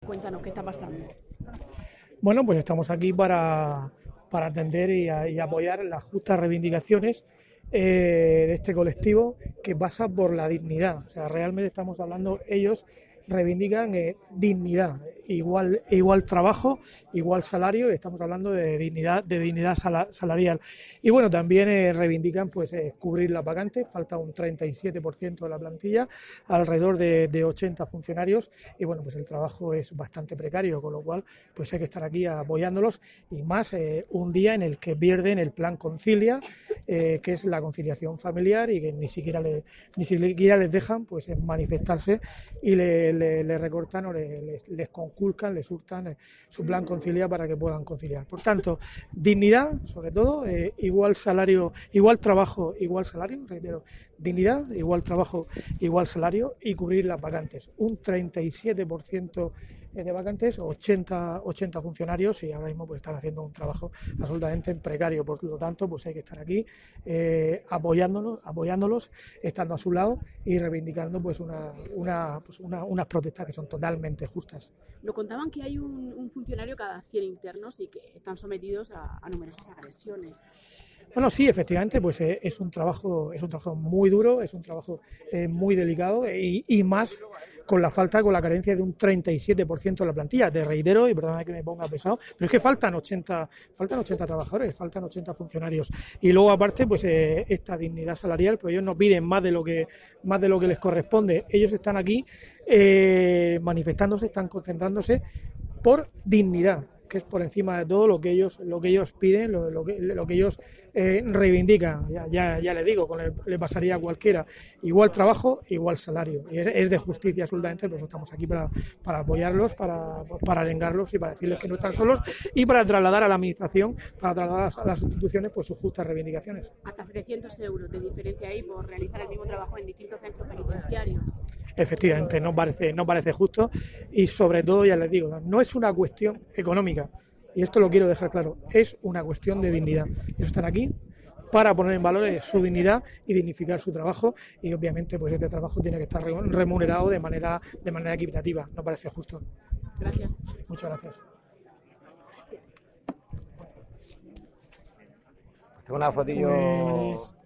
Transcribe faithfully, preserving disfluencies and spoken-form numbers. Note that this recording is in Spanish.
Cuéntanos, ¿qué está pasando? Bueno, pues estamos aquí para, para atender y, a, y apoyar las justas reivindicaciones eh, de este colectivo que pasa por la dignidad. O sea, realmente estamos hablando, ellos reivindican eh, dignidad, igual igual trabajo, igual salario, y estamos hablando de dignidad de dignidad sala, salarial. Y bueno, también eh, reivindican pues eh, cubrir las vacantes, falta un treinta y siete por ciento de la plantilla, alrededor de, de ochenta funcionarios, y bueno, pues el trabajo es bastante precario, con lo cual pues hay que estar aquí apoyándolos, y más eh, un día en el que pierden el plan Concilia, eh, que es la conciliación familiar, y que ni siquiera le, ni siquiera les dejan pues manifestarse, y le Le, le recortan o le, les, les conculcan, les hurtan eh, su plan Concilia para que puedan conciliar. Por tanto, dignidad, sobre todo, eh, igual salario, igual trabajo, igual salario, reitero, dignidad, igual trabajo, igual salario, y cubrir las vacantes. Un treinta y siete por ciento de vacantes, ochenta, ochenta funcionarios, y ahora mismo pues están haciendo un trabajo absolutamente precario. Por lo tanto, pues hay que estar aquí eh, apoyándolos, apoyándolos, estando a su lado y reivindicando pues una, una, pues una, unas protestas que son totalmente justas. Nos contaban que hay un, un funcionario cada cien internos y que están sometidos a, a numerosas agresiones. Bueno, sí, efectivamente, pues eh, es un trabajo, es un trabajo muy duro, es un trabajo eh, muy delicado, y, y más con la falta, con la carencia de un treinta y siete por ciento de la plantilla. Te reitero, y perdóname que me ponga pesado, pero es que faltan ochenta, faltan ochenta trabajadores, faltan ochenta funcionarios. Y luego, aparte, pues eh, esta dignidad salarial, pues ellos no piden más de lo que, más de lo que les corresponde. Ellos están aquí eh, manifestándose, están concentrándose por dignidad, que es por encima de todo lo que ellos lo que ellos piden, lo, lo, que, lo que ellos eh, reivindican. Ya, ya, ya le digo, con el, le pasaría a cualquiera. Igual trabajo, igual salario. Y es, es de justicia absolutamente, por eso estamos aquí para, para apoyarlos, para, para arengarlos y para decirles que no están solos, y para trasladar a la administración, para trasladar a las, a las instituciones pues sus justas reivindicaciones. Hasta setecientos euros de diferencia ahí por realizar el mismo trabajo en distintos centros penitenciarios. Efectivamente, no parece, no parece justo, y sobre todo, ya les digo, no es una cuestión económica, y esto lo quiero dejar claro, es una cuestión de dignidad. Ellos están aquí para poner en valor su dignidad y dignificar su trabajo, y obviamente pues este trabajo tiene que estar remunerado de manera, de manera equitativa. No parece justo. Gracias. Muchas gracias. Una fotillo. Pues...